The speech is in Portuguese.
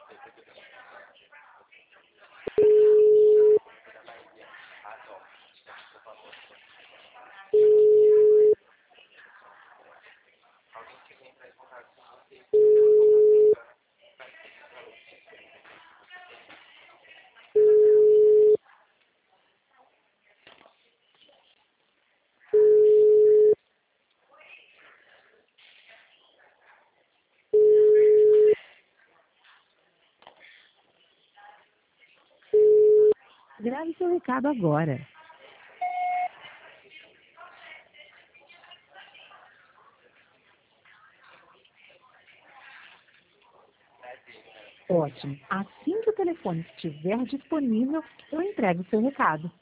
Grave seu recado agora. Ótimo. Assim que o telefone estiver disponível, eu entrego o seu recado.